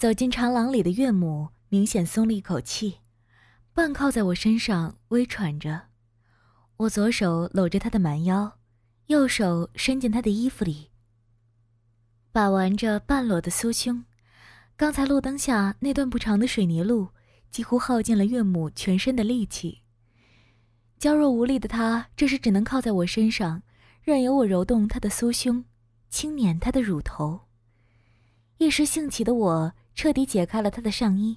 走进长廊里的岳母明显松了一口气，半靠在我身上微喘着。我左手搂着她的蛮腰，右手伸进她的衣服里，把玩着半裸的酥胸。刚才路灯下那段不长的水泥路几乎耗尽了岳母全身的力气。娇弱无力的她这时只能靠在我身上，任由我揉动她的酥胸，轻捻她的乳头。一时兴起的我彻底解开了她的上衣，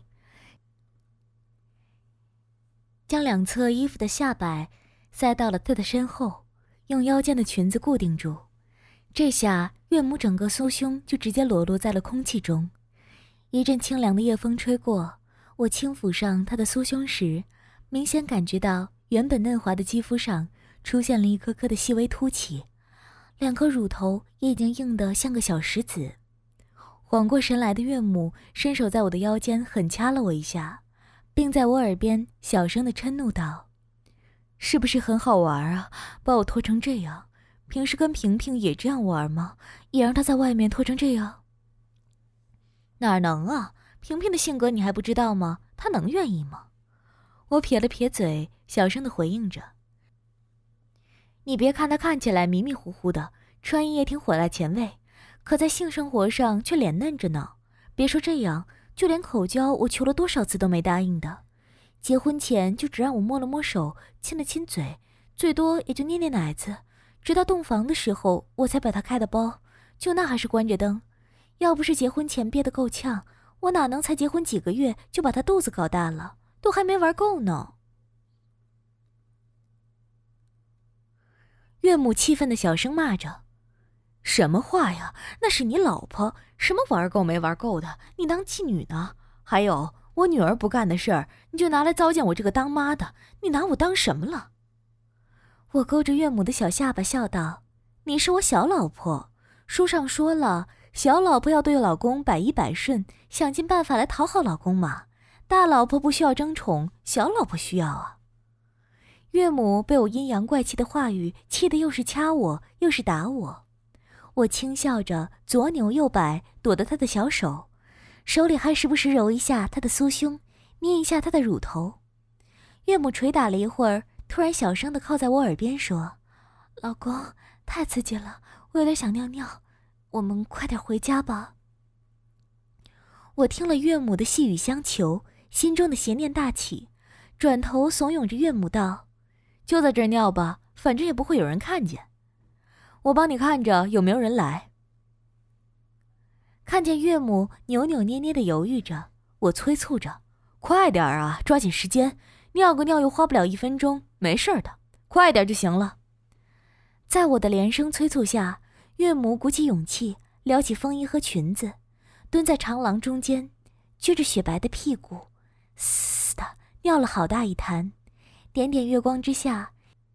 将两侧衣服的下摆塞到了她的身后，用腰间的裙子固定住。这下岳母整个酥胸就直接裸露在了空气中。一阵清凉的夜风吹过，我轻抚上她的酥胸时，明显感觉到原本嫩滑的肌肤上出现了一颗颗的细微凸起，两颗乳头也已经硬得像个小石子。缓过神来的岳母伸手在我的腰间狠掐了我一下，并在我耳边小声地嗔怒道：是不是很好玩啊，把我拖成这样？平时跟萍萍也这样玩吗？也让她在外面拖成这样？哪能啊，萍萍的性格你还不知道吗？她能愿意吗？我撇了撇嘴，小声地回应着。你别看她看起来迷迷糊糊的，穿衣也挺火辣前卫，可在性生活上却脸嫩着呢。别说这样，就连口交我求了多少次都没答应的。结婚前就只让我摸了摸手，亲了亲嘴，最多也就捏捏奶子，直到洞房的时候我才把她开的包，就那还是关着灯。要不是结婚前憋得够呛，我哪能才结婚几个月就把她肚子搞大了，都还没玩够呢。岳母气愤地小声骂着：什么话呀，那是你老婆，什么玩够没玩够的，你当妓女呢？还有我女儿不干的事儿，你就拿来糟践我这个当妈的，你拿我当什么了？我勾着岳母的小下巴笑道：你是我小老婆，书上说了，小老婆要对老公百依百顺，想尽办法来讨好老公嘛。大老婆不需要争宠，小老婆需要啊。岳母被我阴阳怪气的话语气得又是掐我又是打我，我轻笑着左扭右摆，躲得她的小手，手里还时不时揉一下她的酥胸，捏一下她的乳头。岳母捶打了一会儿，突然小声地靠在我耳边说：老公，太刺激了，我有点想尿尿，我们快点回家吧。我听了岳母的细语相求，心中的邪念大起，转头怂恿着岳母道：就在这儿尿吧，反正也不会有人看见，我帮你看着有没有人来。看见岳母扭扭捏捏地犹豫着，我催促着：快点啊，抓紧时间，尿个尿又花不了1分钟，没事的，快点就行了。在我的连声催促下，岳母鼓起勇气，撩起风衣和裙子，蹲在长廊中间，撅着雪白的屁股，嘶的尿了好大一滩。点点月光之下，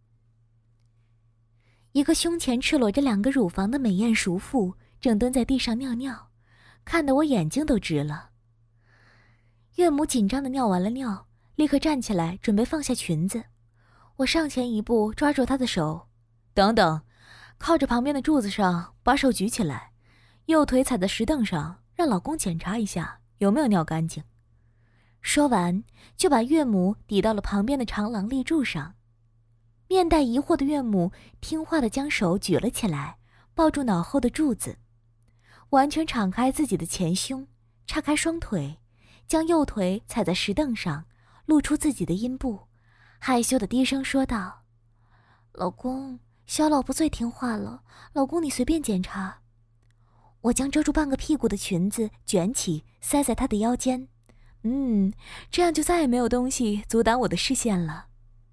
一个胸前赤裸着2个乳房的美艳熟妇正蹲在地上尿尿，看得我眼睛都直了。岳母紧张地尿完了尿，立刻站起来准备放下裙子。我上前一步抓住她的手：等等，靠着旁边的柱子上，把手举起来，右腿踩在石凳上，让老公检查一下有没有尿干净。说完就把岳母抵到了旁边的长廊立柱上。面带疑惑的岳母听话地将手举了起来，抱住脑后的柱子，完全敞开自己的前胸，叉开双腿，将右腿踩在石凳上，露出自己的阴部，害羞地低声说道：老公，小老婆最听话了，老公你随便检查。我将遮住半个屁股的裙子卷起，塞在她的腰间。这样就再也没有东西阻挡我的视线了。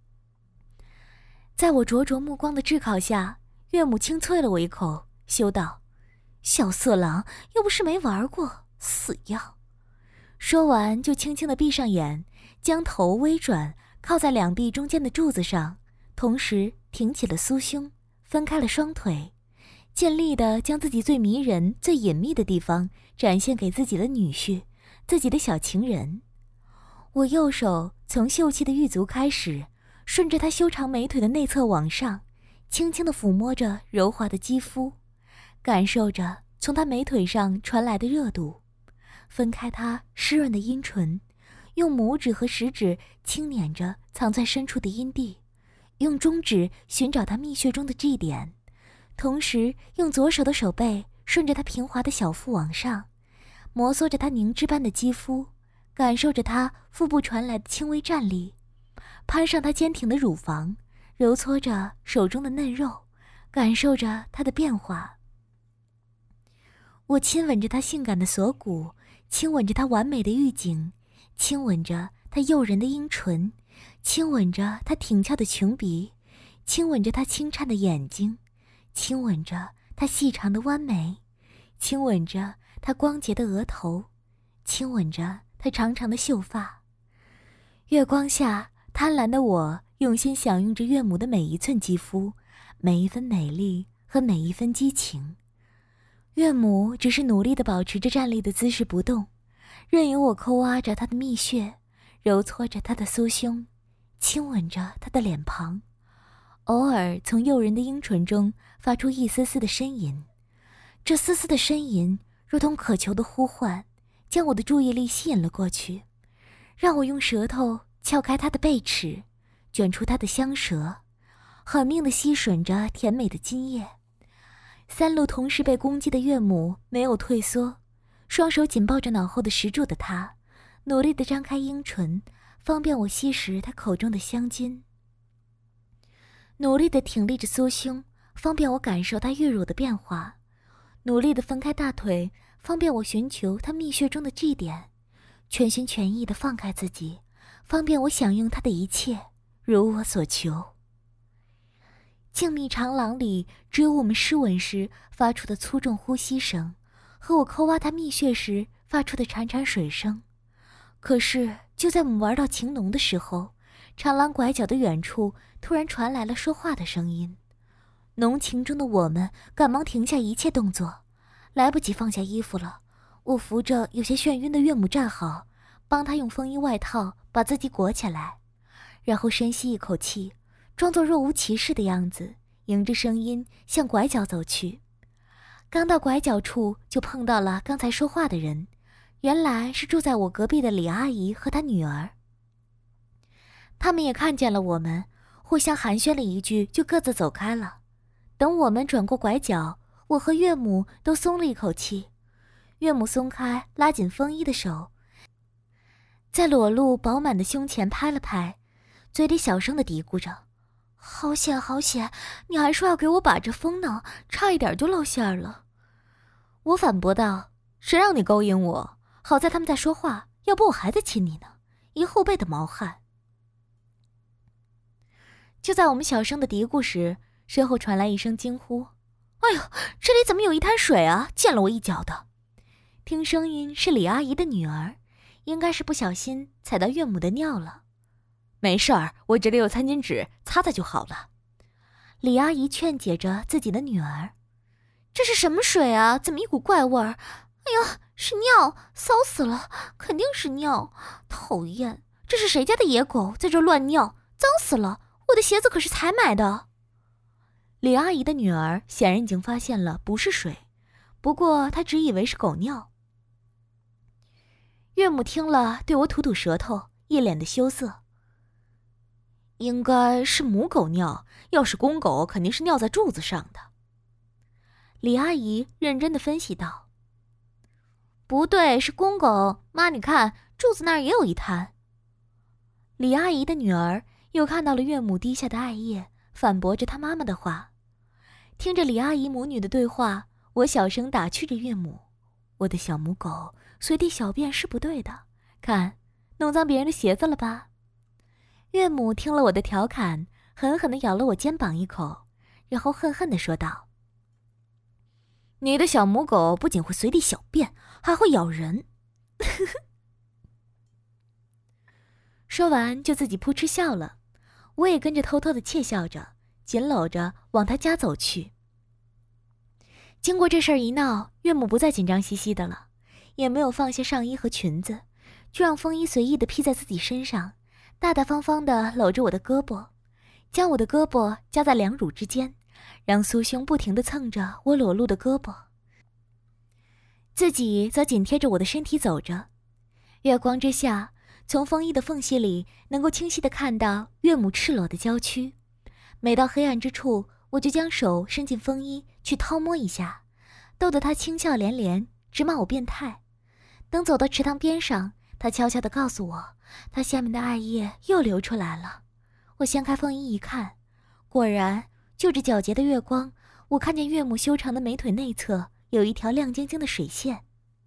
在我灼灼目光的炙烤下，岳母轻啐了我一口，羞道：小色狼，又不是没玩过，死样。说完就轻轻地闭上眼，将头微转，靠在2臂中间的柱子上，同时挺起了酥胸，分开了双腿，尽力地将自己最迷人最隐秘的地方展现给自己的女婿，自己的小情人。我右手从秀气的玉足开始，顺着她修长美腿的内侧往上，轻轻地抚摸着柔滑的肌肤，感受着从她美腿上传来的热度。 分开她湿润的阴唇，用拇指和食指轻捻着藏在深处的阴蒂，用中指寻找她蜜穴中的G点，同时用左手的手背顺着她平滑的小腹往上，摩挲着她凝脂般的肌肤，感受着她腹部传来的轻微战栗，攀上她坚挺的乳房，揉搓着手中的嫩肉，感受着她的变化。我亲吻着她性感的锁骨，亲吻着她完美的玉颈，亲吻着她诱人的阴唇，亲吻着她挺翘的琼鼻，亲吻着她轻颤的眼睛，亲吻着她细长的弯眉，亲吻着她光洁的额头，亲吻着她长长的秀发。月光下，贪婪的我用心享用着岳母的每一寸肌肤，每一分美丽和每一分激情。岳母只是努力地保持着站立的姿势不动，任由我抠挖着她的蜜穴，揉搓着她的酥胸，亲吻着她的脸庞，偶尔从诱人的阴唇中发出一丝丝的呻吟。这丝丝的呻吟如同渴求的呼唤，将我的注意力吸引了过去，让我用舌头撬开她的背齿，卷出她的香舌，狠命地吸吮着甜美的津液。三路同时被攻击的岳母没有退缩，双手紧抱着脑后的石柱的她，努力地张开阴唇，方便我吸食她口中的香津；努力地挺立着酥胸，方便我感受她玉乳的变化；努力地分开大腿，方便我寻求她蜜穴中的G点；全心全意地放开自己，方便我享用她的一切，如我所求。静谧长廊里，只有我们湿吻时发出的粗重呼吸声，和我抠挖她蜜穴时发出的潺潺水声。可是，就在我们玩到情浓的时候，长廊拐角的远处突然传来了说话的声音。浓情中的我们赶忙停下一切动作，来不及放下衣服了。我扶着有些眩晕的岳母站好，帮她用风衣外套把自己裹起来，然后深吸一口气，装作若无其事的样子，迎着声音向拐角走去。刚到拐角处，就碰到了刚才说话的人，原来是住在我隔壁的李阿姨和她女儿。他们也看见了我们，互相寒暄了一句，就各自走开了。等我们转过拐角，我和岳母都松了一口气。岳母松开拉紧风衣的手，在裸露饱满的胸前拍了拍，嘴里小声地嘀咕着：“好险好险，你还说要给我把着风呢，差一点就露馅了。”我反驳道：“谁让你勾引我？好在他们在说话，要不我还在亲你呢，一后背的毛汗。”就在我们小声的嘀咕时，身后传来一声惊呼：“哎呦，这里怎么有一滩水啊，溅了我一脚的！”听声音是李阿姨的女儿，应该是不小心踩到岳母的尿了。“没事儿，我这里有餐巾纸，擦擦就好了。”李阿姨劝解着自己的女儿。“这是什么水啊？怎么一股怪味儿？哎呀，是尿，骚死了，肯定是尿，讨厌！这是谁家的野狗在这乱尿，脏死了！我的鞋子可是才买的。”李阿姨的女儿显然已经发现了不是水，不过她只以为是狗尿。岳母听了，对我吐吐舌头，一脸的羞涩。“应该是母狗尿，要是公狗肯定是尿在柱子上的。”李阿姨认真地分析道。“不对，是公狗，妈你看，柱子那儿也有一滩。”李阿姨的女儿又看到了岳母滴下的艾叶，反驳着她妈妈的话。听着李阿姨母女的对话，我小声打趣着岳母：“我的小母狗随地小便是不对的，看，弄脏别人的鞋子了吧？”岳母听了我的调侃，狠狠地咬了我肩膀一口，然后恨恨地说道：“你的小母狗不仅会随地小便，还会咬人。”说完就自己扑哧笑了，我也跟着偷偷地窃笑着，紧搂着往他家走去。经过这事儿一闹，岳母不再紧张兮兮的了，也没有放下上衣和裙子，就让风衣随意地披在自己身上，大大方方地搂着我的胳膊，将我的胳膊夹在两乳之间，让酥胸不停地蹭着我裸露的胳膊。 自己则紧贴着我的身体走着。月光之下，从风衣的缝隙里能够清晰地看到岳母赤裸的娇躯。每到黑暗之处，我就将手伸进风衣去掏摸一下，逗得她轻笑连连，直骂我变态。等走到池塘边上，她悄悄地告诉我，她下面的艾叶又流出来了。我掀开风衣一看，果然就着皎洁的月光，我看见岳母修长的美腿内侧有一条亮晶晶的水线。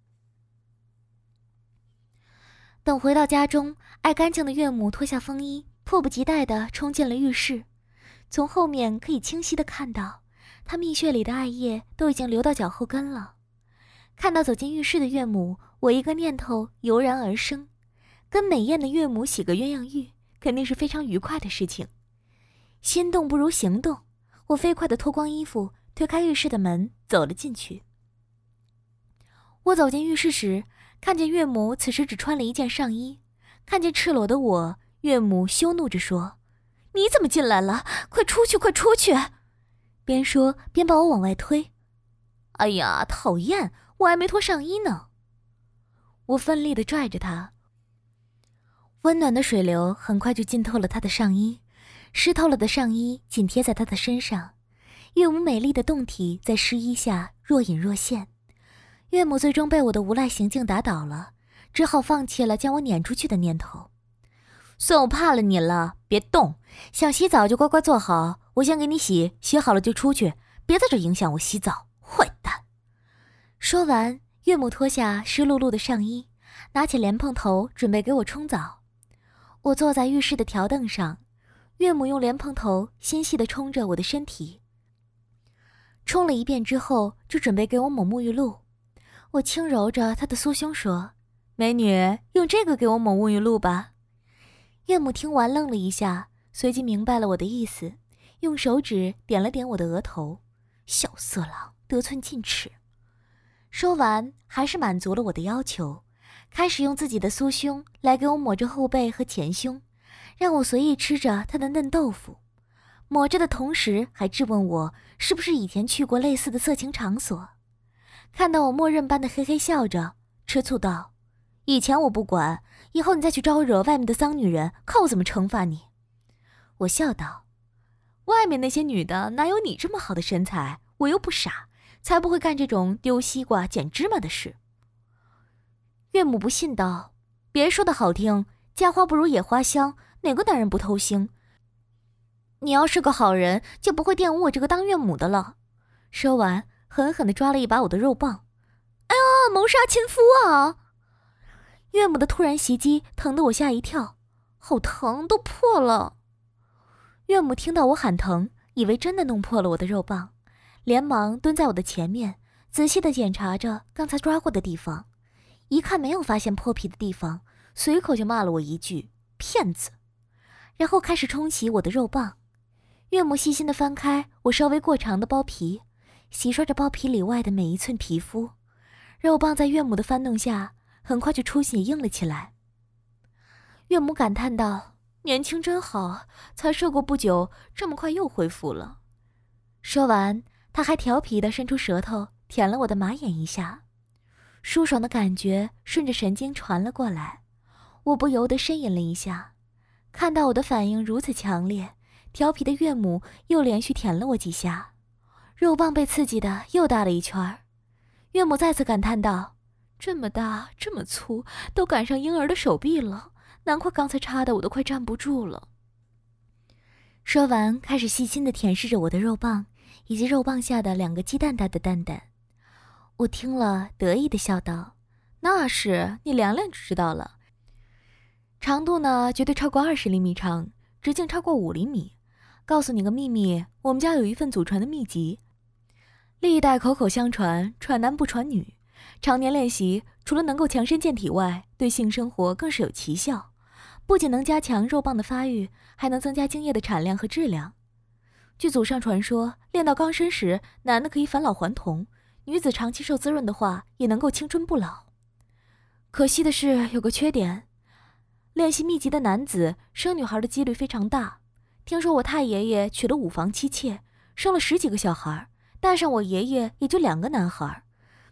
等回到家中，爱干净的岳母脱下风衣，迫不及待地冲进了浴室。从后面可以清晰地看到，她蜜穴里的艾叶都已经流到脚后跟了。看到走进浴室的岳母，我一个念头油然而生，跟美艳的岳母洗个鸳鸯浴，肯定是非常愉快的事情。心动不如行动，我飞快地脱光衣服，推开浴室的门，走了进去。我走进浴室时，看见岳母此时只穿了一件上衣，看见赤裸的我，岳母羞怒着说：“你怎么进来了？快出去，快出去！”边说边把我往外推。哎呀，讨厌，我还没脱上衣呢。我奋力地拽着她，温暖的水流很快就浸透了她的上衣，湿透了的上衣紧贴在她的身上，岳母美丽的胴体在湿衣下若隐若现。岳母最终被我的无赖行径打倒了，只好放弃了将我撵出去的念头。算我怕了你了，别动，想洗澡就乖乖坐好，我先给你洗，洗好了就出去，别在这影响我洗澡，坏蛋。说完，岳母脱下湿漉漉的上衣，拿起莲蓬头准备给我冲澡。我坐在浴室的条凳上，岳母用莲蓬头纤细地冲着我的身体。冲了一遍之后，就准备给我抹沐浴露。我轻揉着她的酥胸说：“美女，用这个给我抹沐浴露吧。”岳母听完愣了一下，随即明白了我的意思，用手指点了点我的额头。小色狼，得寸进尺。说完，还是满足了我的要求，开始用自己的酥胸来给我抹着后背和前胸，让我随意吃着她的嫩豆腐。抹着的同时，还质问我是不是以前去过类似的色情场所。看到我默认般的嘿嘿笑着，吃醋道：“以前我不管，以后你再去招惹外面的脏女人，看我怎么惩罚你。”我笑道：“外面那些女的哪有你这么好的身材？我又不傻，才不会干这种丢西瓜捡芝麻的事。”岳母不信道：“别说的好听，家花不如野花香，哪个男人不偷腥？你要是个好人，就不会玷污我这个当岳母的了。”说完，狠狠地抓了一把我的肉棒。哎呀，谋杀亲夫啊！岳母的突然袭击疼得我吓一跳，好疼，都破了。岳母听到我喊疼，以为真的弄破了我的肉棒，连忙蹲在我的前面，仔细地检查着刚才抓过的地方，一看没有发现破皮的地方，随口就骂了我一句骗子，然后开始冲洗我的肉棒。岳母细心地翻开我稍微过长的包皮，洗刷着包皮里外的每一寸皮肤，肉棒在岳母的翻动下很快就出血硬了起来。岳母感叹道：“年轻真好，才射过不久，这么快又恢复了。”说完，她还调皮地伸出舌头舔了我的马眼一下，舒爽的感觉顺着神经传了过来，我不由得呻吟了一下。看到我的反应如此强烈，调皮的岳母又连续舔了我几下，肉棒被刺激的又大了一圈。岳母再次感叹道：“这么大这么粗，都赶上婴儿的手臂了，难怪刚才插的我都快站不住了。”说完，开始细心地舔舐着我的肉棒以及肉棒下的2个鸡蛋大的蛋蛋。我听了得意地笑道：“那是，你量量就知道了。长度呢，绝对超过20厘米长，直径超过5厘米。告诉你个秘密，我们家有一份祖传的秘籍，历代口口相传，传男不传女。常年练习，除了能够强身健体外，对性生活更是有奇效。不仅能加强肉棒的发育，还能增加精液的产量和质量。据祖上传说，练到刚身时，男的可以返老还童，女子长期受滋润的话，也能够青春不老。可惜的是，有个缺点，练习秘籍的男子生女孩的几率非常大。听说我太爷爷娶了5房妻妾，生了10几个小孩，带上我爷爷也就2个男孩。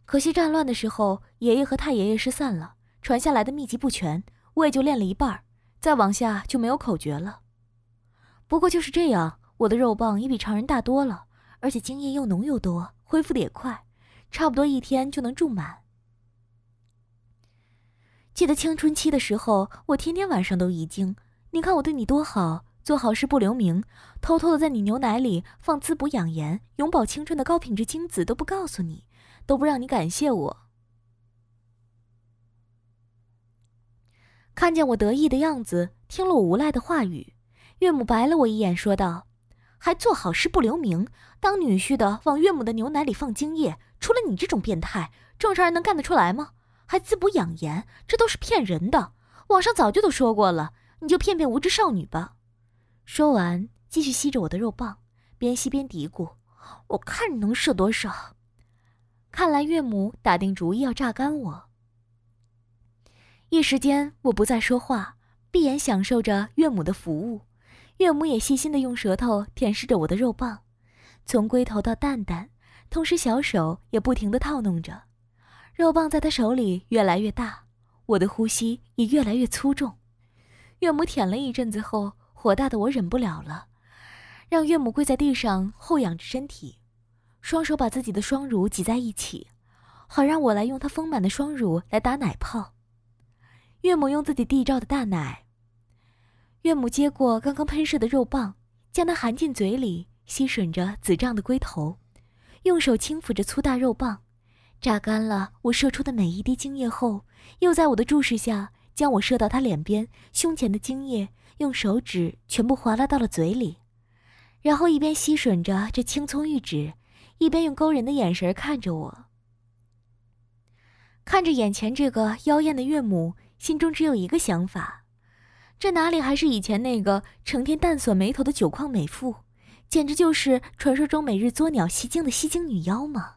可惜战乱的时候，爷爷和太爷爷失散了，传下来的秘籍不全，我也就练了一半，再往下就没有口诀了。不过就是这样，我的肉棒也比常人大多了，而且精液又浓又多，恢复的也快，差不多1天就能注满。记得青春期的时候，我天天晚上都遗精，你看我对你多好，做好事不留名，偷偷的在你牛奶里放滋补养颜、永葆青春的高品质精子都不告诉你，都不让你感谢我。看见我得意的样子，听了我无赖的话语，岳母白了我一眼，说道：“还做好事不留名，当女婿的往岳母的牛奶里放精液，除了你这种变态，正常人能干得出来吗？还滋补养颜，这都是骗人的。网上早就都说过了，你就骗骗无知少女吧。”说完，继续吸着我的肉棒，边吸边嘀咕：“我看你能射多少。”看来岳母打定主意要榨干我。一时间，我不再说话，闭眼享受着岳母的服务。岳母也细心地用舌头舔舐着我的肉棒，从龟头到蛋蛋，同时小手也不停地套弄着。肉棒在她手里越来越大，我的呼吸也越来越粗重。岳母舔了一阵子后，火大的我忍不了了，让岳母跪在地上后仰着身体，双手把自己的双乳挤在一起，好让我来用她丰满的双乳来打奶泡。岳母用自己缔造的大奶，岳母接过刚刚喷射的肉棒，将它含进嘴里，吸吮着紫胀的龟头，用手轻抚着粗大肉棒，榨干了我射出的每一滴精液后，又在我的注视下将我射到她脸边、胸前的精液用手指全部划拉到了嘴里，然后一边吸吮着这青葱玉指，一边用勾人的眼神看着我。看着眼前这个妖艳的岳母，心中只有一个想法：这哪里还是以前那个成天淡锁眉头的酒矿美妇，简直就是传说中每日作鸟吸精的吸精女妖吗？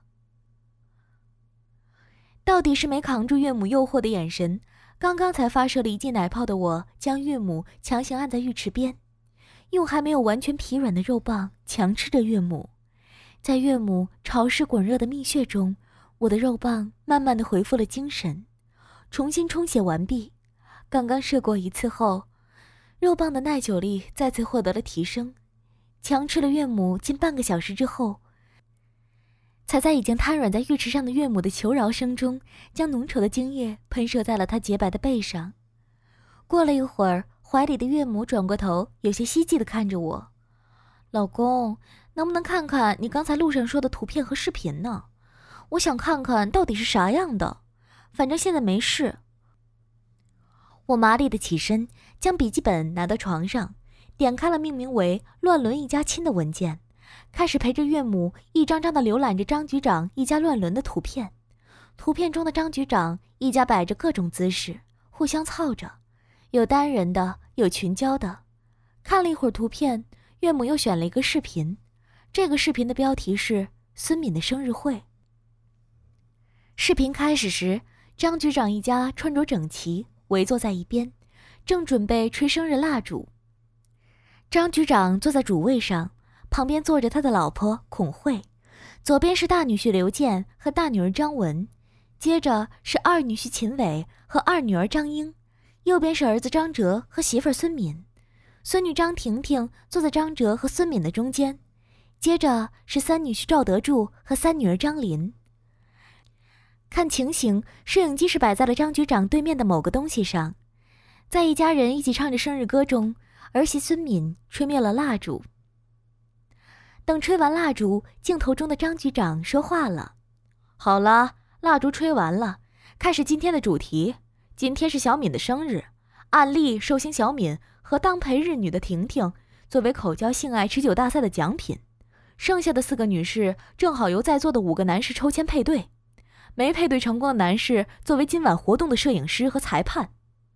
到底是没扛住岳母诱惑的眼神，刚刚才发射了一记奶泡的我，将岳母强行按在浴池边，用还没有完全疲软的肉棒强吃着岳母。在岳母潮湿滚热的蜜穴中，我的肉棒慢慢地恢复了精神，重新充血完毕。刚刚射过一次后，肉棒的耐久力再次获得了提升。强吃了岳母近半个小时之后，才在已经瘫软在浴池上的岳母的求饶声中，将浓稠的精液喷射在了她洁白的背上。过了一会儿，怀里的岳母转过头，有些希冀地看着我：“老公，能不能看看你刚才路上说的图片和视频呢？我想看看到底是啥样的，反正现在没事。”我麻利地起身，将笔记本拿到床上，点开了命名为“乱伦一家亲”的文件，开始陪着岳母一张张地浏览着张局长一家乱伦的图片。图片中的张局长一家摆着各种姿势，互相操着，有单人的，有群交的。看了一会儿图片，岳母又选了一个视频，这个视频的标题是孙敏的生日会。视频开始时，张局长一家穿着整齐，围坐在一边，正准备吹生日蜡烛。张局长坐在主位上，旁边坐着他的老婆孔慧，左边是大女婿刘健和大女儿张文，接着是二女婿秦伟和二女儿张英，右边是儿子张哲和媳妇儿孙敏，孙女张婷婷坐在张哲和孙敏的中间，接着是三女婿赵德柱和三女儿张林。看情形，摄影机是摆在了张局长对面的某个东西上。在一家人一起唱着生日歌中，儿媳孙敏吹灭了蜡烛。等吹完蜡烛，镜头中的张局长说话了：“好了，蜡烛吹完了，开始今天的主题。今天是小敏的生日，按例寿星小敏和当陪日女的婷婷作为口交性爱持久大赛的奖品，剩下的4个女士正好由在座的5个男士抽签配对。没配对成功的男士作为今晚活动的摄影师和裁判。”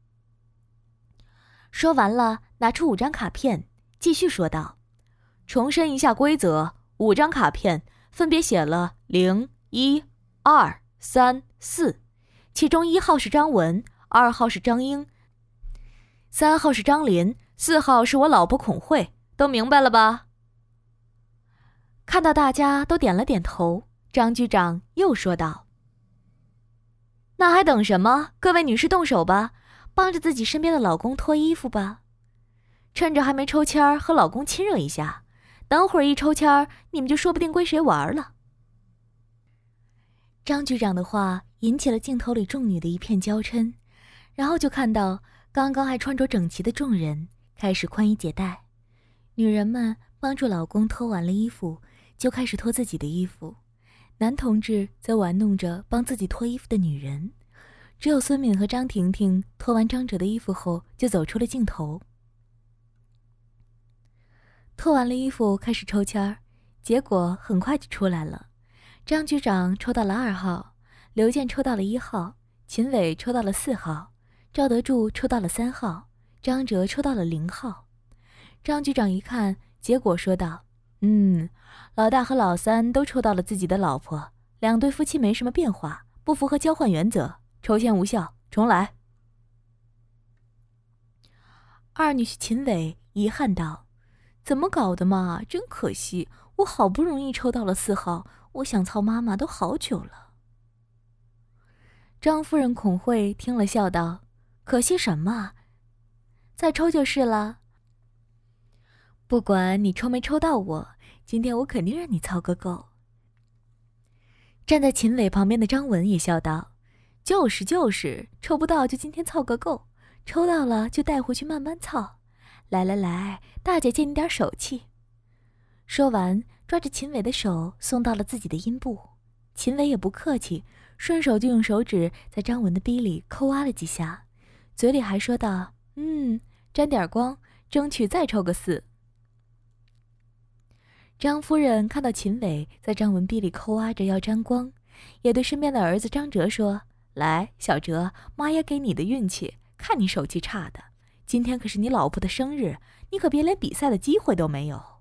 说完了，拿出5张卡片，继续说道：“重申一下规则，5张卡片分别写了0、1、2、3、4，其中1号是张文，2号是张英，3号是张林，4号是我老婆孔慧，都明白了吧？”看到大家都点了点头，张局长又说道：“ 那还等什么？各位女士动手吧，帮着自己身边的老公脱衣服吧。趁着还没抽签儿，和老公亲热一下。等会儿一抽签儿，你们就说不定归谁玩了。张局长的话引起了镜头里众女的一片娇嗔，然后就看到刚刚还穿着整齐的众人开始宽衣解带，女人们帮助老公脱完了衣服，就开始脱自己的衣服，男同志则玩弄着帮自己脱衣服的女人。只有孙敏和张婷婷脱完张哲的衣服后就走出了镜头。脱完了衣服开始抽签儿，结果很快就出来了。张局长抽到了2号，刘健抽到了1号，秦伟抽到了4号，赵德柱抽到了3号，张哲抽到了0号。张局长一看结果说道：老大和老三都抽到了自己的老婆，2对夫妻没什么变化，不符合交换原则，抽签无效，重来。二女婿秦伟遗憾道：怎么搞的嘛，真可惜，我好不容易抽到了4号，我想操妈妈都好久了。张夫人孔慧听了笑道：可惜什么？再抽就是了。不管你抽没抽到我，今天我肯定让你操个够。站在秦伟旁边的张文也笑道：就是，抽不到就今天操个够，抽到了就带回去慢慢操。来，大姐借你点手气。说完抓着秦伟的手送到了自己的阴部，秦伟也不客气，顺手就用手指在张文的逼里抠挖了几下，嘴里还说道：沾点光，争取再抽个4。张夫人看到秦伟在张文逼里抠挖着要沾光，也对身边的儿子张哲说：来，小哲，妈也给你的运气，看你手气差的，今天可是你老婆的生日，你可别连比赛的机会都没有。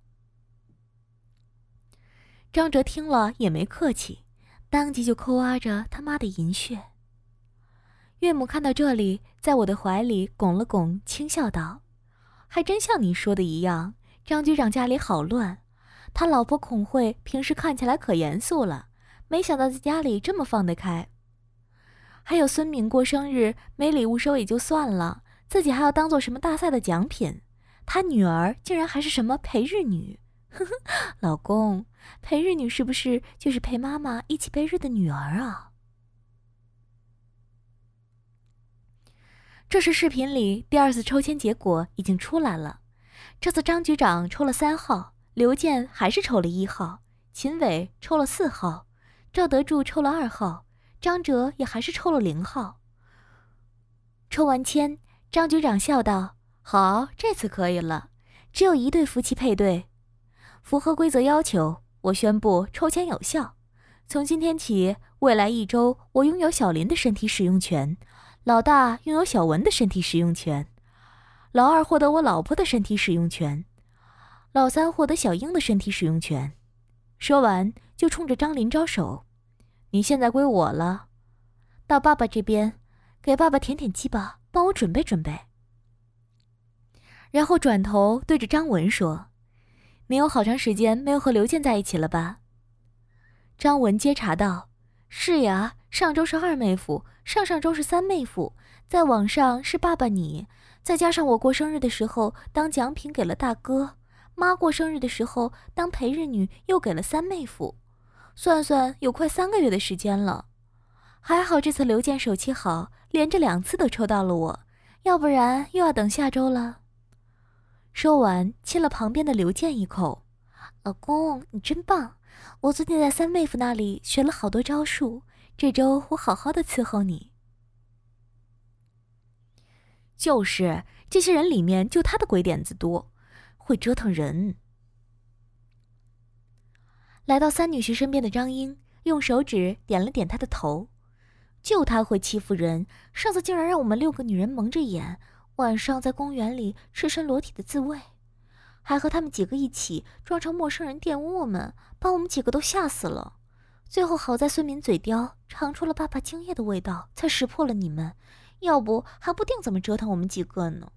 张哲听了也没客气，当即就抠挖着他妈的银穴。岳母看到这里，在我的怀里拱了拱，轻笑道：还真像你说的一样，张局长家里好乱，他老婆孔慧平时看起来可严肃了，没想到在家里这么放得开。还有孙敏过生日没礼物收也就算了，自己还要当做什么大赛的奖品，他女儿竟然还是什么陪日女。老公，陪日女是不是就是陪妈妈一起背日的女儿啊？这时视频里第2次抽签结果已经出来了，这次张局长抽了3号，刘健还是抽了1号，秦伟抽了4号，赵德柱抽了2号，张哲也还是抽了0号。抽完签，张局长笑道：好，这次可以了，只有1对夫妻配对，符合规则要求，我宣布抽签有效。从今天起，未来1周，我拥有小林的身体使用权，老大拥有小文的身体使用权，老二获得我老婆的身体使用权，老三获得小英的身体使用权。说完就冲着张林招手：你现在归我了，到爸爸这边，给爸爸舔舔鸡巴，帮我准备准备。然后转头对着张文说：你有好长时间没有和刘健在一起了吧？张文接茬道：是呀，上周是2妹夫，上上周是3妹夫，在网上是爸爸你，再加上我过生日的时候当奖品给了大哥，妈过生日的时候当陪日女又给了3妹夫，算算有快3个月的时间了。还好这次刘健手气好，连着2次都抽到了我，要不然又要等下周了。说完亲了旁边的刘健一口：老公，你真棒，我最近在3妹夫那里学了好多招数，这周我好好的伺候你。就是这些人里面就他的鬼点子多，会折腾人。来到3女婿身边的张英用手指点了点他的头，就他会欺负人，上次竟然让我们6个女人蒙着眼，晚上在公园里赤身裸体的自慰，还和他们几个一起装成陌生人玷污我们，把我们几个都吓死了。最后好在孙敏嘴刁，尝出了爸爸精液的味道，才识破了你们，要不还不定怎么折腾我们几个呢。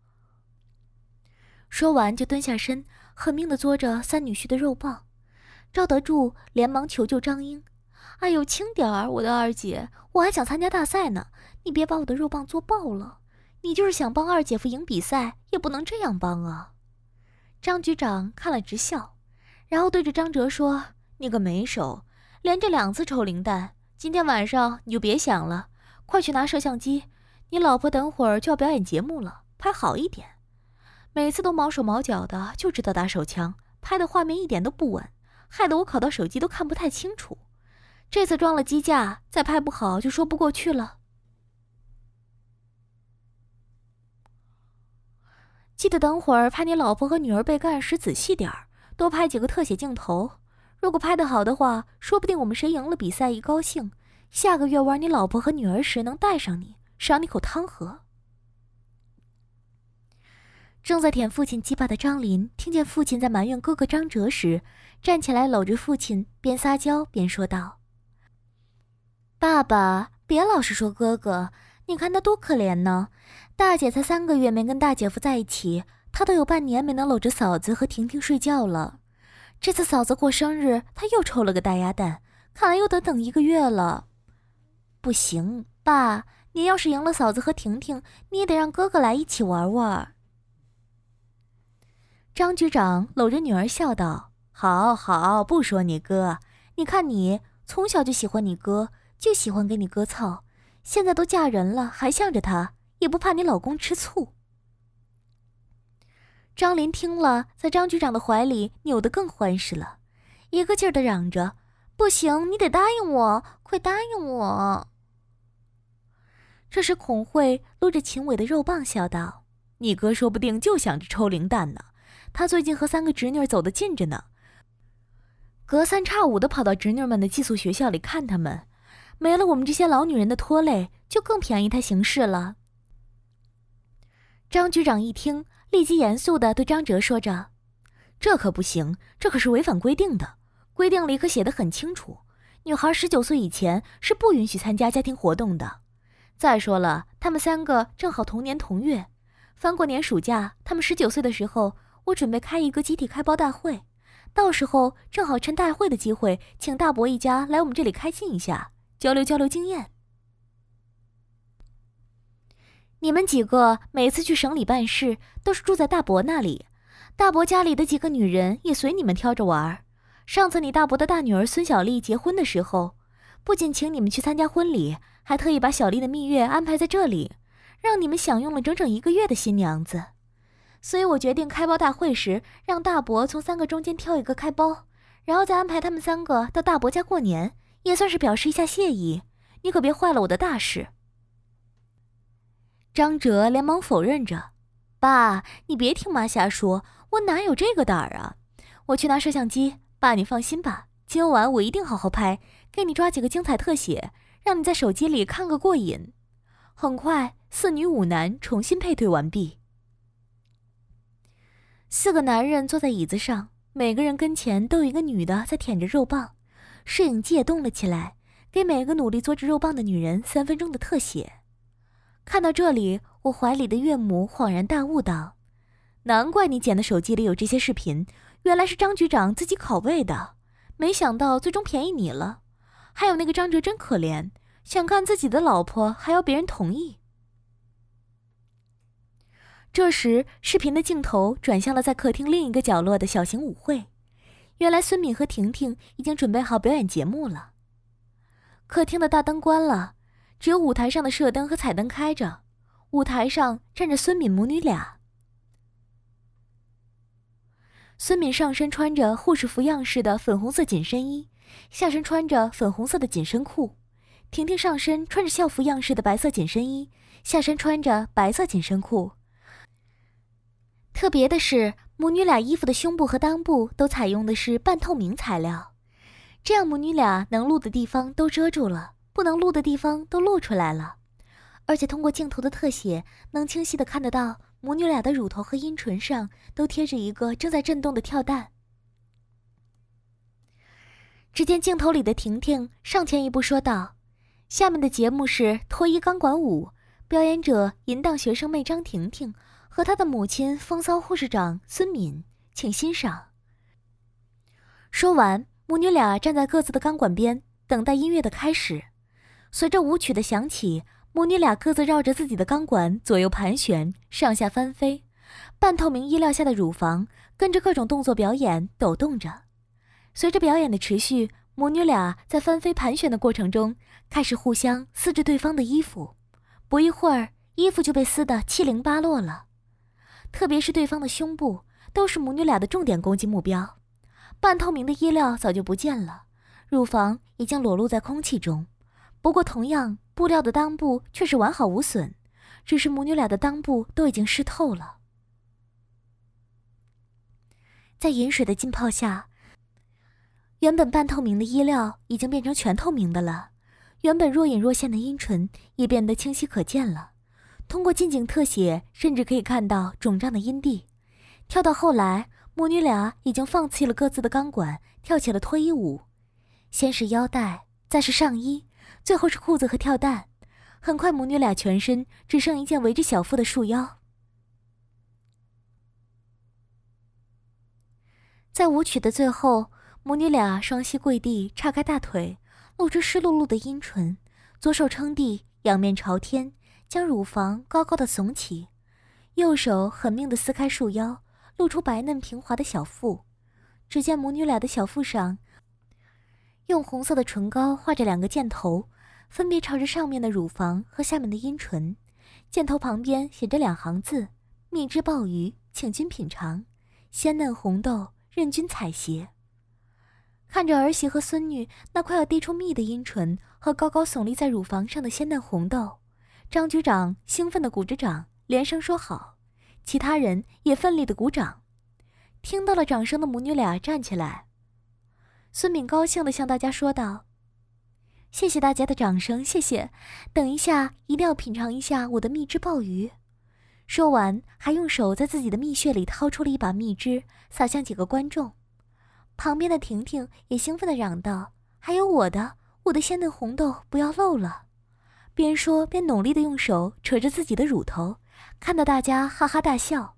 说完就蹲下身，狠命地嘬着3女婿的肉棒。赵德柱连忙求救张英： 哎呦，轻点儿，我的二姐，我还想参加大赛呢，你别把我的肉棒做爆了。你就是想帮二姐夫赢比赛，也不能这样帮啊。张局长看了直笑，然后对着张哲说：“你个没手，连着2次抽零蛋，今天晚上你就别想了，快去拿摄像机，你老婆等会儿就要表演节目了，拍好一点。每次都毛手毛脚的，就知道打手枪，拍的画面一点都不稳，害得我拷到手机都看不太清楚。这次装了机架，再拍不好就说不过去了。记得等会儿拍你老婆和女儿被干时仔细点儿，多拍几个特写镜头。如果拍得好的话，说不定我们谁赢了比赛一高兴，下个月玩你老婆和女儿时能带上你，赏你口汤喝。”正在舔父亲鸡巴的张林听见父亲在埋怨哥哥张哲时，站起来搂着父亲，边撒娇边说道：“爸爸，别老是说哥哥，你看他多可怜呢。大姐才3个月没跟大姐夫在一起，他都有半年没能搂着嫂子和婷婷睡觉了。这次嫂子过生日，他又抽了个大鸭蛋，看来又得等1个月了。不行，爸，你要是赢了嫂子和婷婷，你也得让哥哥来一起玩玩。”张局长搂着女儿笑道：“好好，不说你哥，你看你从小就喜欢你哥，就喜欢跟你哥操，现在都嫁人了还向着他，也不怕你老公吃醋。”张林听了，在张局长的怀里扭得更欢实了，一个劲儿地嚷着：“不行，你得答应我，快答应我！”这时孔慧撸着秦伟的肉棒笑道：“你哥说不定就想着抽零蛋呢，他最近和3个侄女走得近着呢，隔3差5的跑到侄女们的寄宿学校里看他们，没了我们这些老女人的拖累，就更便宜他行事了。”张局长一听，立即严肃地对张哲说着：“这可不行，这可是违反规定的，规定里可写得很清楚，女孩19岁以前是不允许参加家庭活动的。再说了，他们3个正好同年同月，翻过年暑假，他们19岁的时候，我准备开一个集体开包大会，到时候正好趁大会的机会，请大伯一家来我们这里开心一下，交流交流经验。你们几个每次去省里办事，都是住在大伯那里，大伯家里的几个女人也随你们挑着玩。上次你大伯的大女儿孙小丽结婚的时候，不仅请你们去参加婚礼，还特意把小丽的蜜月安排在这里，让你们享用了整整1个月的新娘子。所以我决定开包大会时，让大伯从3个中间挑一个开包，然后再安排他们3个到大伯家过年，也算是表示一下谢意。你可别坏了我的大事。”张哲连忙否认着：“爸，你别听妈瞎说，我哪有这个胆儿啊！我去拿摄像机，爸你放心吧，今晚我一定好好拍，给你抓几个精彩特写，让你在手机里看个过瘾。”很快，4女5男重新配对完毕。4个男人坐在椅子上，每个人跟前都有一个女的在舔着肉棒，摄影机也动了起来，给每个努力嘬着肉棒的女人3分钟的特写。看到这里，我怀里的岳母恍然大悟道：“难怪你捡的手机里有这些视频，原来是张局长自己拷贝的，没想到最终便宜你了。还有那个张哲真可怜，想看自己的老婆还要别人同意。”这时，视频的镜头转向了在客厅另一个角落的小型舞会。原来孙敏和婷婷已经准备好表演节目了。客厅的大灯关了，只有舞台上的射灯和彩灯开着。舞台上站着孙敏母女俩。孙敏上身穿着护士服样式的粉红色紧身衣，下身穿着粉红色的紧身裤。婷婷上身穿着校服样式的白色紧身衣，下身穿着白色紧身裤。特别的是，母女俩衣服的胸部和裆部都采用的是半透明材料，这样母女俩能露的地方都遮住了，不能露的地方都露出来了。而且通过镜头的特写，能清晰地看得到母女俩的乳头和阴唇上都贴着一个正在震动的跳蛋。只见镜头里的婷婷上前一步说道：“下面的节目是脱衣钢管舞，表演者淫荡学生妹张婷婷和她的母亲风骚护士长孙敏，请欣赏。”说完，母女俩站在各自的钢管边， 等待音乐的开始。随着舞曲的响起，母女俩各自绕着自己的钢管左右盘旋，上下翻飞，半透明衣料下的乳房跟着各种动作表演抖动着。随着表演的持续，母女俩在翻飞盘旋的过程中开始互相撕着对方的衣服，不一会儿衣服就被撕得七零八落了。特别是对方的胸部都是母女俩的重点攻击目标，半透明的衣料早就不见了，乳房已经裸露在空气中。不过同样，布料的裆部却是完好无损，只是母女俩的裆部都已经湿透了。在饮水的浸泡下，原本半透明的衣料已经变成全透明的了，原本若隐若现的阴唇也变得清晰可见了。通过近景特写，甚至可以看到肿胀的阴蒂。跳到后来，母女俩已经放弃了各自的钢管，跳起了脱衣舞。先是腰带，再是上衣，最后是裤子和跳蛋。很快母女俩全身只剩一件围着小腹的束腰。在舞曲的最后，母女俩双膝跪地，叉开大腿，露出湿漉漉的阴唇，左手撑地，仰面朝天，将乳房高高的耸起，右手狠命地撕开束腰，露出白嫩平滑的小腹。只见母女俩的小腹上用红色的唇膏画着两个箭头，分别朝着上面的乳房和下面的阴唇。箭头旁边写着2行字：蜜汁鲍鱼，请君品尝，鲜嫩红豆，任君采撷。看着儿媳和孙女那快要滴出蜜的阴唇和高高耸立在乳房上的鲜嫩红豆，张局长兴奋地鼓着掌，连声说好，其他人也奋力地鼓掌。听到了掌声的母女俩站起来，孙敏高兴地向大家说道：谢谢大家的掌声，谢谢，等一下一定要品尝一下我的蜜汁鲍鱼。说完还用手在自己的蜜穴里掏出了一把蜜汁，洒向几个观众。旁边的婷婷也兴奋地嚷道：还有我的鲜嫩红豆不要漏了。边说边努力地用手扯着自己的乳头，看得大家哈哈大笑。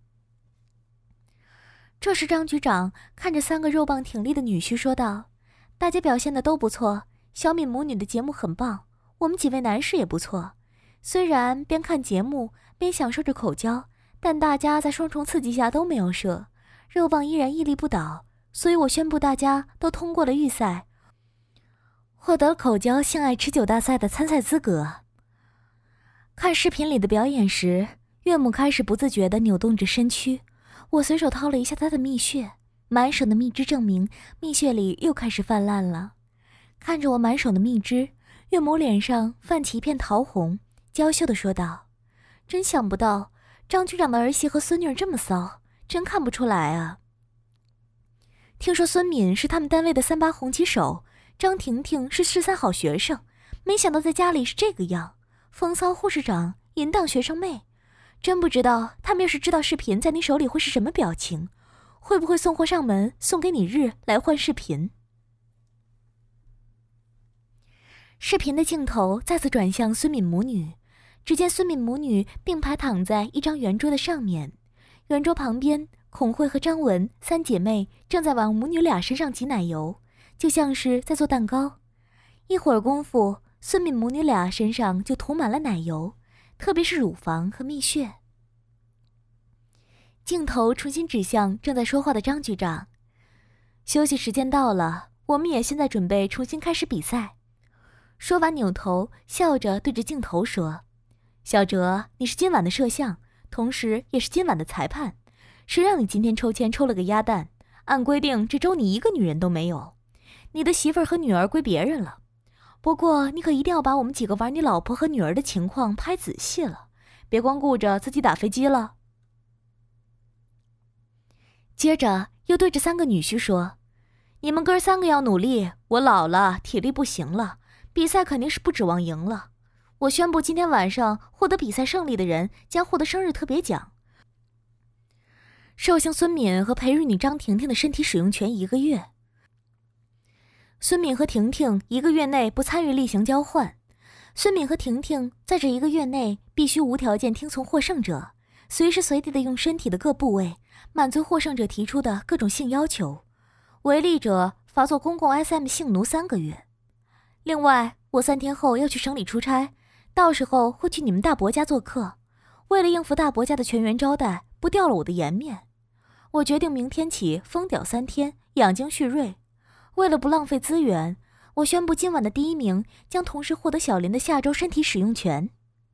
这时张局长看着3个肉棒挺立的女婿说道：大家表现得都不错，小敏母女的节目很棒，我们几位男士也不错。虽然边看节目边享受着口交，但大家在双重刺激下都没有射，肉棒依然屹立不倒，所以我宣布大家都通过了预赛，获得口交性爱持久大赛的参赛资格。看视频里的表演时，岳母开始不自觉地扭动着身躯，我随手掏了一下她的蜜穴，满手的蜜汁证明蜜穴里又开始泛滥了。看着我满手的蜜汁，岳母脸上泛起一片桃红，娇羞地说道：真想不到张局长的儿媳和孙女这么骚，真看不出来啊。听说孙敏是他们单位的3八红旗手，张婷婷是13好学生，没想到在家里是这个样，风骚护士长，淫荡学生妹。真不知道他们要是知道视频在你手里会是什么表情，会不会送货上门送给你日来换视频。视频的镜头再次转向孙敏母女，只见孙敏母女并排躺在一张圆桌的上面，圆桌旁边孔慧和张文3姐妹正在往母女俩身上挤奶油，就像是在做蛋糕。一会儿功夫，孙敏母女俩身上就涂满了奶油，特别是乳房和蜜穴。镜头重新指向正在说话的张局长：休息时间到了，我们也现在准备重新开始比赛。说完扭头笑着对着镜头说：小哲，你是今晚的摄像，同时也是今晚的裁判，谁让你今天抽签抽了个鸭蛋，按规定这周你一个女人都没有，你的媳妇儿和女儿归别人了。不过你可一定要把我们几个玩你老婆和女儿的情况拍仔细了，别光顾着自己打飞机了。接着又对着3个女婿说：你们哥3个要努力，我老了体力不行了，比赛肯定是不指望赢了。我宣布今天晚上获得比赛胜利的人将获得生日特别奖，寿星孙敏和培育女张婷婷的身体使用权1个月。孙敏和婷婷1个月内不参与例行交换，孙敏和婷婷在这1个月内必须无条件听从获胜者，随时随地的用身体的各部位满足获胜者提出的各种性要求，违例者罚做公共 SM 性奴3个月。 另外，我3天后要去省里出差，到时候会去你们大伯家做客。为了应付大伯家的全员招待，不掉了我的颜面，我决定明天起疯屌3天，养精蓄锐。为了不浪费资源，我宣布今晚的第1名将同时获得小林的下周身体使用权。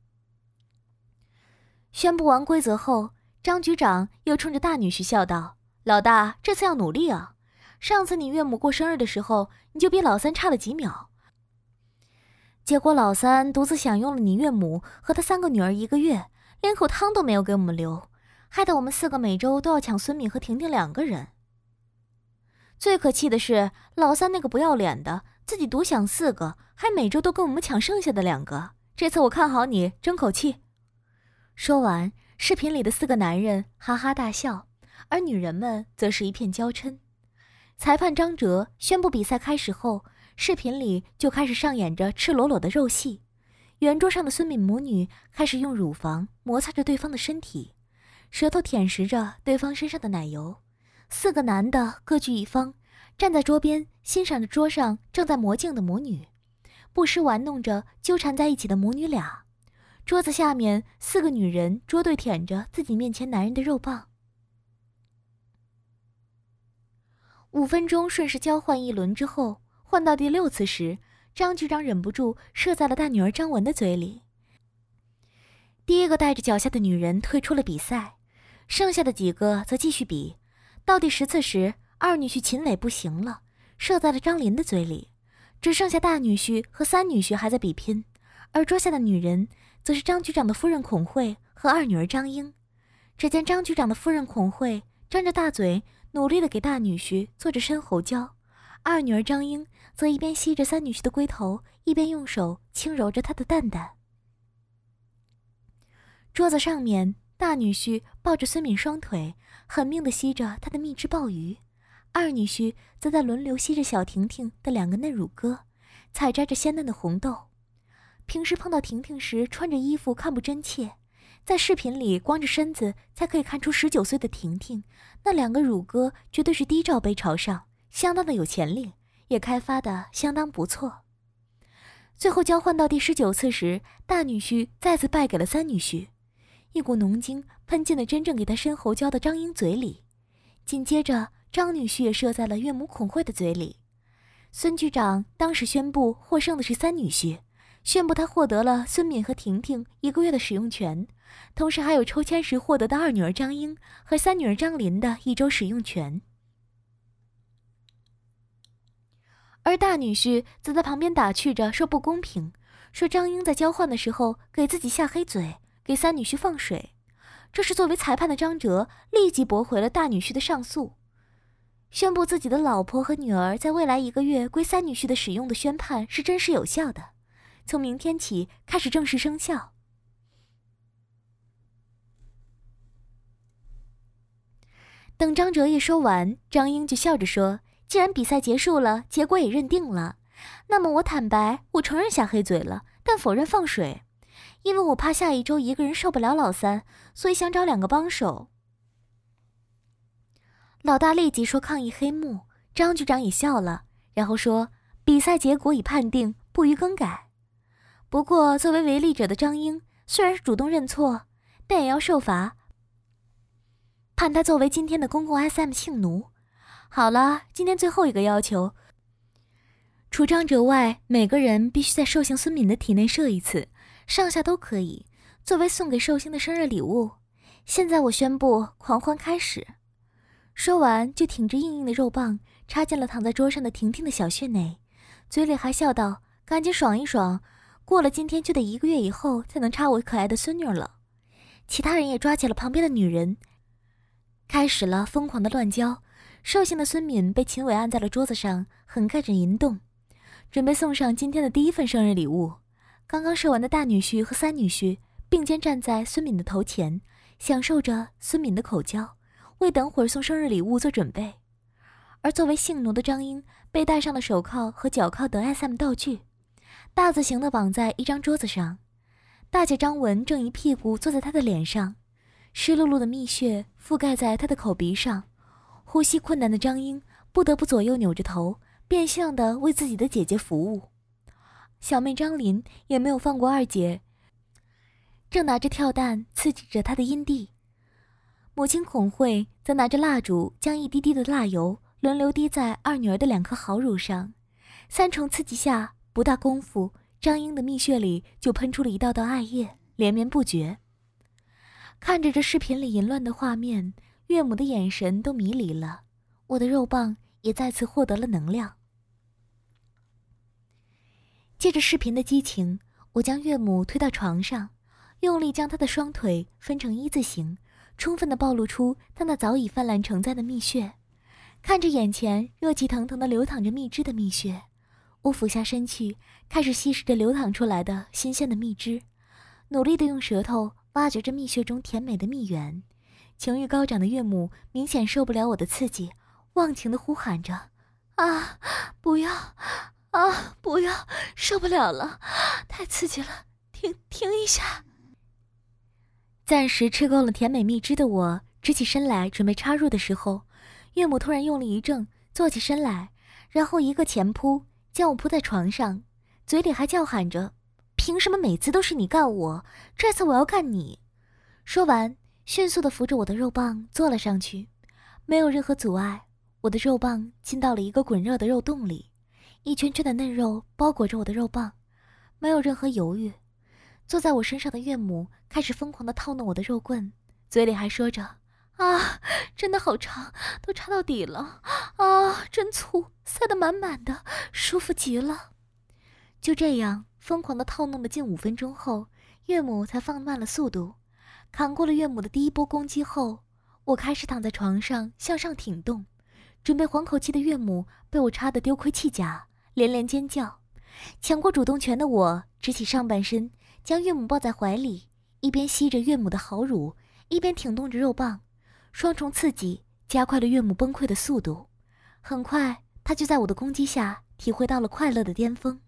宣布完规则后，张局长又冲着大女婿笑道：“老大，这次要努力啊！上次你岳母过生日的时候，你就比老三差了几秒。结果老三独自享用了你岳母和他3个女儿1个月，连口汤都没有给我们留，害得我们4个每周都要抢孙敏和婷婷2个人。最可气的是，老三那个不要脸的，自己独享4个，还每周都跟我们抢剩下的2个。这次我看好你，争口气。”说完，视频里的4个男人哈哈大笑，而女人们则是一片娇嗔。裁判张哲宣布比赛开始后，视频里就开始上演着赤裸裸的肉戏。圆桌上的孙敏母女开始用乳房摩擦着对方的身体，舌头舔食着对方身上的奶油。4个男的各据一方，站在桌边欣赏着桌上正在磨镜的母女，不时玩弄着纠缠在一起的母女俩。桌子下面4个女人捉对舔着自己面前男人的肉棒。5分钟顺势交换一轮之后，换到第6次时，张局长忍不住射在了大女儿张文的嘴里。第一个带着脚下的女人退出了比赛，剩下的几个则继续比。到第10次时，二女婿秦伟不行了，射在了张林的嘴里，只剩下大女婿和3女婿还在比拼，而桌下的女人则是张局长的夫人孔慧和二女儿张英。只见张局长的夫人孔慧张着大嘴，努力地给大女婿做着深喉交，二女儿张英则一边吸着3女婿的龟头，一边用手轻揉着他的蛋蛋。桌子上面，大女婿抱着孙敏双腿，狠命地吸着他的蜜汁鲍鱼，二女婿则在轮流吸着小婷婷的2个嫩乳鸽，采摘着鲜嫩的红豆。平时碰到婷婷时穿着衣服看不真切，在视频里光着身子才可以看出19岁的婷婷，那2个乳鸽绝对是低罩杯朝上，相当的有潜力，也开发的相当不错。最后交换到第19次时，大女婿再次败给了3女婿，一股浓精喷进了真正给他深喉交的张英嘴里，紧接着张女婿也射在了岳母孔慧的嘴里。孙局长当时宣布获胜的是3女婿，宣布他获得了孙敏和婷婷1个月的使用权，同时还有抽签时获得的二女儿张英和3女儿张林的1周使用权。而大女婿则在旁边打趣着说不公平，说张英在交换的时候给自己下黑嘴，给3女婿放水。这是作为裁判的张哲立即驳回了大女婿的上诉，宣布自己的老婆和女儿在未来1个月归3女婿的使用的宣判是真实有效的，从明天起开始正式生效。等张哲一说完，张英就笑着说：“既然比赛结束了，结果也认定了，那么我坦白，我承认下黑嘴了，但否认放水，因为我怕下一周1个人受不了老三，所以想找2个帮手。”老大立即说抗议黑幕，张局长也笑了，然后说：“比赛结果已判定，不予更改。”不过作为违例者的张英虽然是主动认错，但也要受罚，判他作为今天的公共 SM 性奴。好了，今天最后一个要求，除张哲外，每个人必须在寿星孙敏的体内射1次，上下都可以，作为送给寿星的生日礼物。现在我宣布狂欢开始。说完就挺着硬硬的肉棒插进了躺在桌上的婷婷的小穴内，嘴里还笑道：“赶紧爽一爽，过了今天就得1个月以后才能插我可爱的孙女了。”其他人也抓起了旁边的女人，开始了疯狂的乱交。寿星的孙敏被秦伟按在了桌子上，横盖着淫洞，准备送上今天的第1份生日礼物。刚刚射完的大女婿和3女婿并肩站在孙敏的头前，享受着孙敏的口交，为等会儿送生日礼物做准备。而作为性奴的张英被戴上了手铐和脚铐等 SM 道具，大字形的绑在一张桌子上。大姐张文正一屁股坐在她的脸上，湿漉漉的蜜穴覆盖在她的口鼻上。呼吸困难的张英不得不左右扭着头，变相地为自己的姐姐服务。 小妹张琳也没有放过二姐，正拿着跳蛋刺激着她的阴蒂。母亲孔慧则拿着蜡烛，将一滴滴的蜡油轮流滴在二女儿的2颗好乳上。3重刺激下，不大功夫，张英的蜜穴里就喷出了一道道艾叶，连绵不绝。看着这视频里淫乱的画面，岳母的眼神都迷离了，我的肉棒也再次获得了能量。借着视频的激情，我将岳母推到床上，用力将她的双腿分成一字形，充分地暴露出她那早已泛滥成灾的蜜穴。看着眼前热气腾腾地流淌着蜜汁的蜜穴，我俯下身去，开始吸食着流淌出来的新鲜的蜜汁，努力地用舌头挖掘着蜜穴中甜美的蜜源。情欲高涨的岳母明显受不了我的刺激，忘情地呼喊着：“啊，不要！啊，不要！受不了了，太刺激了，停一下！”暂时吃够了甜美蜜汁的我，直起身来准备插入的时候，岳母突然用力一挣，坐起身来，然后一个前扑，将我扑在床上，嘴里还叫喊着：“凭什么每次都是你干我？这次我要干你！”说完，迅速地扶着我的肉棒坐了上去，没有任何阻碍，我的肉棒进到了一个滚热的肉洞里，一圈圈的嫩肉包裹着我的肉棒，没有任何犹豫。坐在我身上的岳母开始疯狂地套弄我的肉棍，嘴里还说着：“啊，真的好长，都插到底了，啊，真粗，塞得满满的，舒服极了。”就这样疯狂地套弄了近5分钟后，岳母才放慢了速度。扛过了岳母的第一波攻击后，我开始躺在床上向上挺动，准备缓口气的岳母被我插得丢盔弃甲，连连尖叫。抢过主动权的我直起上半身，将岳母抱在怀里，一边吸着岳母的好乳，一边挺动着肉棒，双重刺激加快了岳母崩溃的速度。很快，她就在我的攻击下体会到了快乐的巅峰。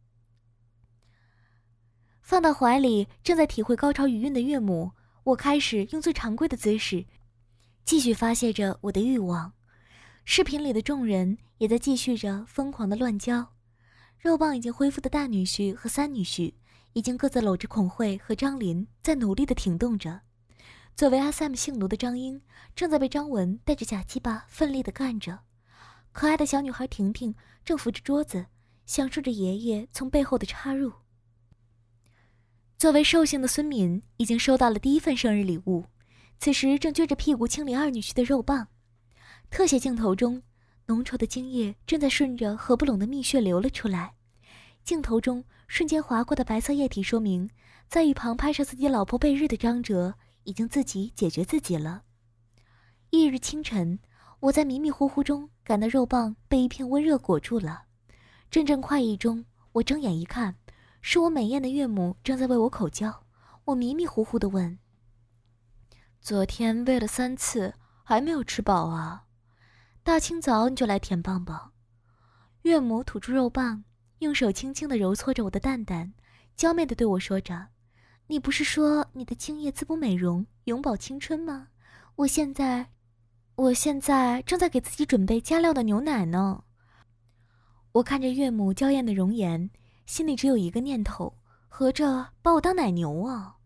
放到怀里正在体会高潮余韵的岳母，我开始用最常规的姿势继续发泄着我的欲望。视频里的众人也在继续着疯狂的乱交。肉棒已经恢复的大女婿和3女婿已经各自搂着孔慧和张琳，在努力的挺动着。作为 SM 性奴的张英正在被张文带着假鸡巴奋力的干着。可爱的小女孩婷婷正扶着桌子，享受着爷爷从背后的插入。作为兽性的孙敏已经收到了第1份生日礼物，此时正撅着屁股清理2女婿的肉棒。特写镜头中，浓稠的精液正在顺着合不拢的蜜穴流了出来。镜头中瞬间划过的白色液体说明，在一旁拍摄自己老婆被日的张哲已经自己解决自己了。翌日清晨，我在迷迷糊糊中感到肉棒被一片温热裹住了。阵阵快意中，我睁眼一看，是我美艳的岳母正在为我口交。我迷迷糊糊地问：“昨天喂了3次，还没有吃饱啊？大清早你就来舔棒棒？”岳母吐出肉棒，用手轻轻地揉搓着我的蛋蛋，娇媚地对我说着：“你不是说你的精液滋补美容，永葆青春吗？我现在正在给自己准备加料的牛奶呢。”我看着岳母娇艳的容颜，心里只有一个念头：合着把我当奶牛啊。